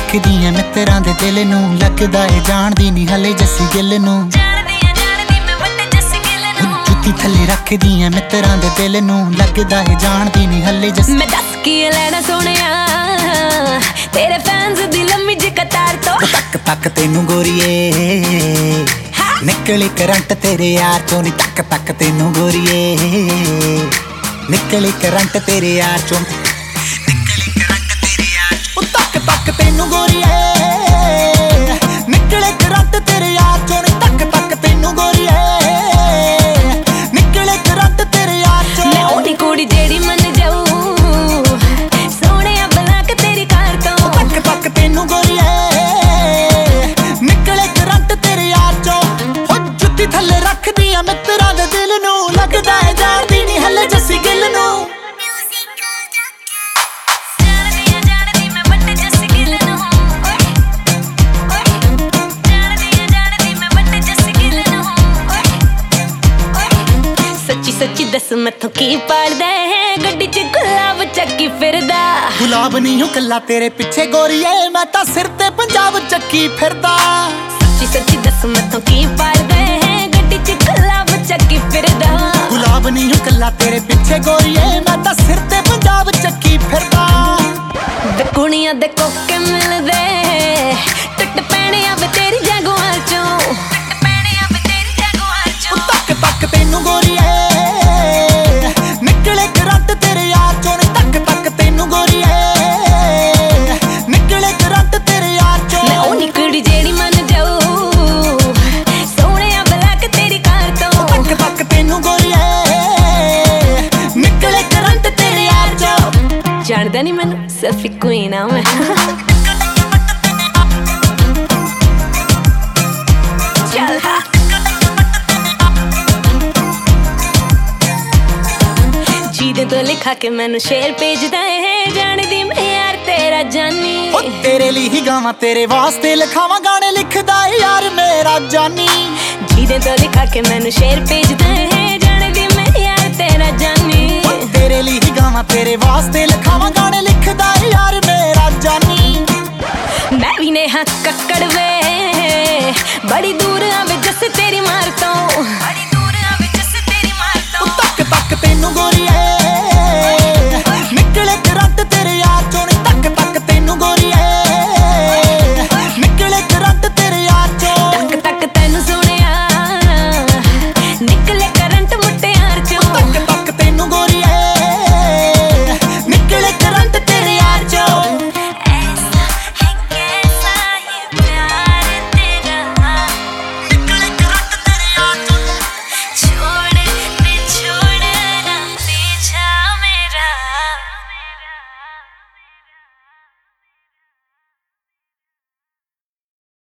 रखदी ऐ मित्रां दे दिल नूं लगदा ऐ जाणदी नी हले जस्सी गिल नूं जुत्ती थल्ले रखदी ऐ मित्रां दे दिल नूं लगदा ऐ जाणदी नी हले जस्सी मैं दस की लेना सोहणिया तेरे फैंस दी लम्मी जी कतार तो तक तक तेनू गोरीए निकले करंट तेरे यार चों नी तक तक तेनू गोरीए निकले करंट तेरे यार चों तक तक तेनू गोरीए निकले करंट तेरे यार चों नी तक तक तेनू गोरीए निकले करंट तेरे यार चों मैं ओदी कुड़ी जेड़ी मन जाऊं सोहणिया बना के तेरी कार तो तक तक तेनू गोरीए निकले करंट तेरे यार चों हो जुत्ती थल्ले रखदी ऐ मित्रां दे दिल नूं लगदा ऐ जाणदी नी हले जस्सी गिल नूं सच्ची दस मैथों की पाड़दा है गड्डी च गुलाब चक्की फिरदा गुलाब नहीं हूं कल्ला तेरे पिछे गोरीए मैं तां सिर ते पंजाब चक्की फिरदा सच्ची दस मैथों की पाड़दा है गड्डी च गुलाब चक्की फिरदा गुलाब नहीं हूं कल्ला तेरे पिछे गोरीए मैं तां सिर ते पंजाब चक्की फिरदा वे कुड़ियां दे कोके मिलदे टुट पैणे आवे तेरी जगुआर चों तक तक तेनू गोरीए निकले करंट तेरे यार चों तक तक तेनू गोरीए निकले करंट तेरे यार चों मैं ओनी कुड़ी जेड़ी मन जाऊं सोहणिया बला के तेरी कार तो तक तक तेनू गोरीए निकले करंट तेरे यार चों जानदा नहीं मैनू सफी क्वीन आ मैं चल हाँ जीदे तो लिखा के मैनू शेर भेजदा है जानदी मैं यार तेरा जानी ओ तेरे लिए ही गावां तेरे वास्ते लिखावां गाने लिखदा है यार मेरा जानी जीदे तो लिखा के मैनू शेर भेजदा है जानदी मैं यार तेरा जानी ओ तेरे लिए ही गावां तेरे वास्ते लिखावां गाने लिखदा है यार मेरा जानी मैं भी नेहा कक्कड़ वे बड़ी दूर आवे जस तेरी मार तो